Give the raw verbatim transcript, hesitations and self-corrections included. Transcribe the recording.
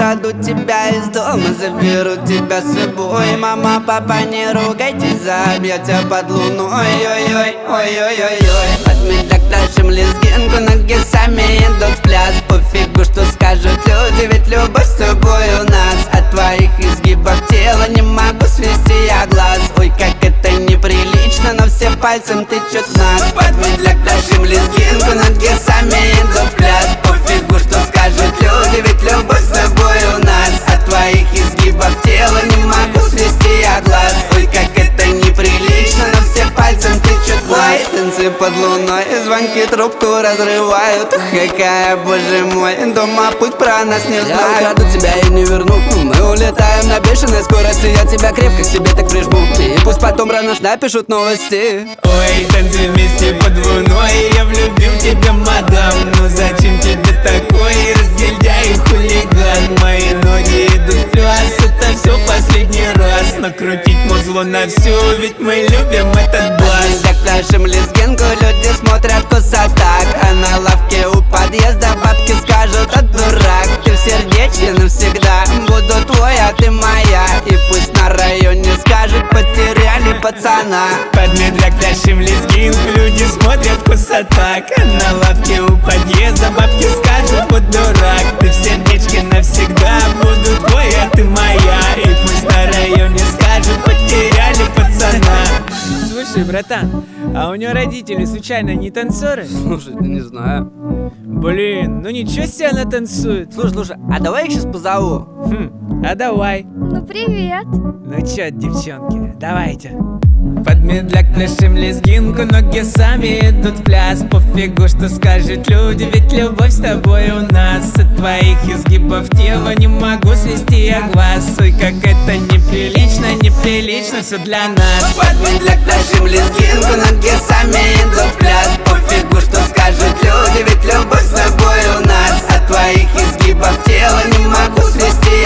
украду тебя из дома, заберу тебя с собой. Мама, папа, не ругайтесь за объятия под луной. Ой-ой, ой-ой-ой-ой. Под медляк тащим лезгинку, ноги сами идут в пляс. Пофигу, что скажут люди, ведь любовь с тобой у нас. От твоих изгибов тела не могу свести я глаз. Ой, как это неприлично, но все пальцем тычут в нас. Под медляк тащим лезгинку, ноги сами идут в пляс. Пофигу, что скажут люди, ведь любовь с тобой у нас. От твоих изгибов тела не могу свести я глаз. Ой, как это неприлично, но все пальцем тычут в глаз. Танцы под луной, звонки трубку разрывают. Какая, боже мой, дома путь про нас не знаю. Я украду тебя и не верну. Мы улетаем на бешеной скорости, я тебя крепко к себе так прижму. И пусть потом про нас напишут новости. Ой, танцы вместе под луной, я влюбил тебя, мадам. Ну зачем тебе такой разгильдяй и хулиган? Мои ноги идут в пляс, это все последний раз. Накрутить музло на всю, ведь мы любим этот бас. Так пляшем лезгинку, люди смотрят косо так. А на лавке у подъезда бабки скажут: а дурак, ты в сердечке навсегда. Буду твой, а ты моя. И пусть на районе скажут: потеряли пацана. Под медляк тащим лезгинку, люди смотрят косо так. А на лавке у подъезда бабки скажут: вот дурак, ты в сердечке навсегда. Буду твой, а ты моя. И пусть на районе скажут: потеряли пацана. Слушай, братан, а у него родители случайно не танцоры? Слушай, да не знаю. Блин, ну ничего себе она танцует. Слушай, слушай, а давай их сейчас позову. Хм, а давай. Ну привет. Ну чё, девчонки, давайте. Под медляк пляшем лезгинку, ноги сами идут в пляс. Пофигу, что скажут люди, ведь любовь с тобой у нас. От твоих изгибов тела не могу свести я глаз. Ой, как это неприлично, неприлично все для нас. Под медляк тащим лезгинку, ноги сами идут в пляс. Пофигу, что скажут люди, ведь любовь с тобой у нас. От твоих изгибов тела не могу свести